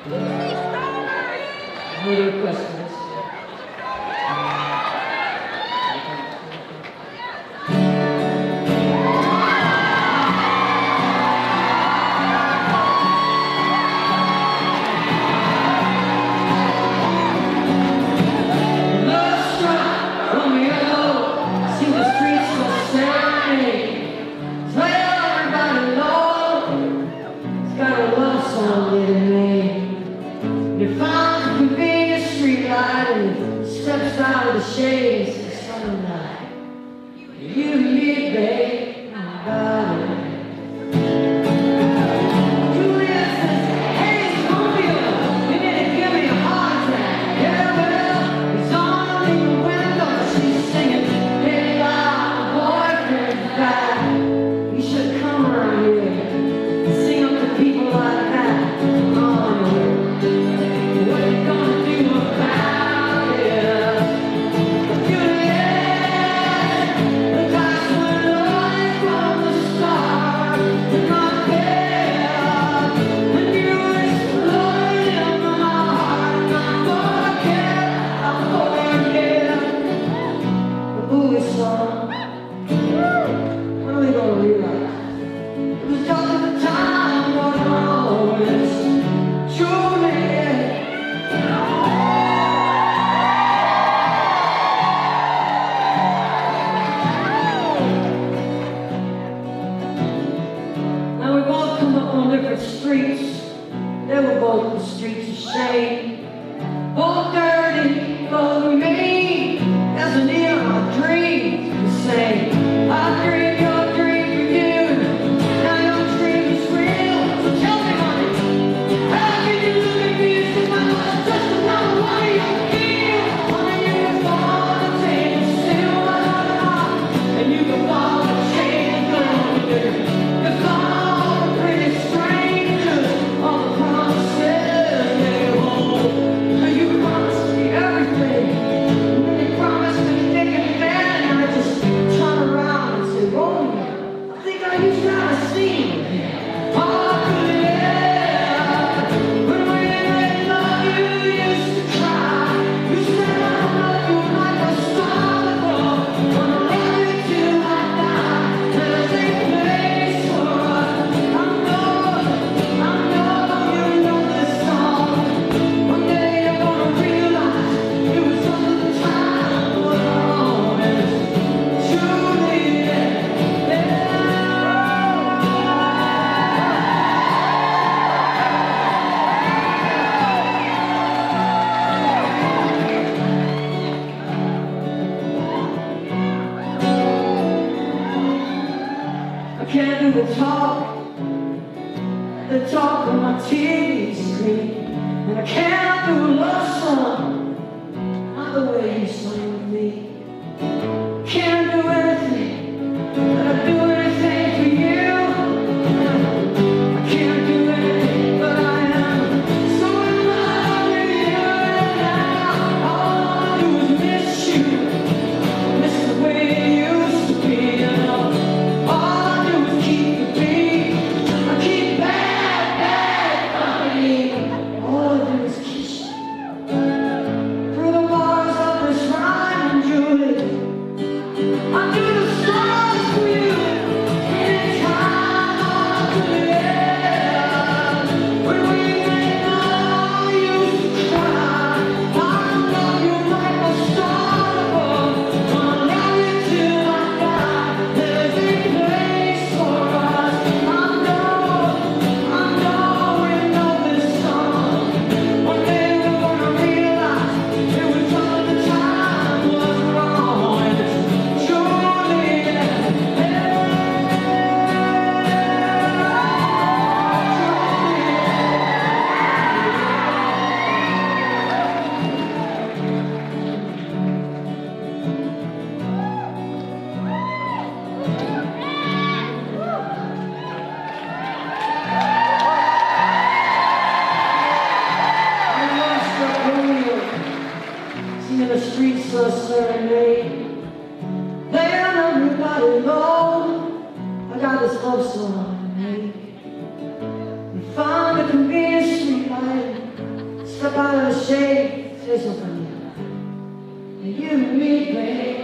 Who requested this? Steps out of the shades of sunlight. You and me, babe, my body. Julia says, hey, Scorpio, you need to give me a heart attack. Yeah, well, he's on the window. She's singing, hey, my boyfriend's back. You should come around here and sing up to people like that. Oh, what are you gonna do about it? Streets, they were both the streets of shame, both dirty, both mean, as an in our dreams the same. I dream your dream for you, now your dream is real. So tell me, honey, how can you look at me as if I was just another one of your kids? One of you fall the table, still and you can fall the chain under. Cause all pretty strangers, all the promises they hold. You promised me everything, and then you promised me thick and thin, and I just turn around and say, oh, I think I used to have a scene. Oh, yeah. When we made love, you used to cry. You said I love you like a star. Wanna love you till I die. There's a place for us. I know you know this song. One day you're gonna realize it was under the time was wrong. And it's truly, I can't do the talk on my TV screen, and I can't do a love song, not the way you sang with me. Can't do anything, but I do anything for you. I can't do anything, but I am so in love with you. And now all I do is miss you, miss the way it used to be. And all I do is keep the beat. I keep bad company. All I do is kiss you through the bars of this rhyme, Julie. I do the songs for you anytime I could. When we made love, I used to cry. I love you like a star. Wanna love you till I die. There's a place for us. I know we know this song. One day we're gonna realize it was all the time was wrong. And it's truly, singing the streets of serenade. Laying everybody low. I got this love song I made. We found a convenient street light. step out of the shade, say something. And you and me, babe.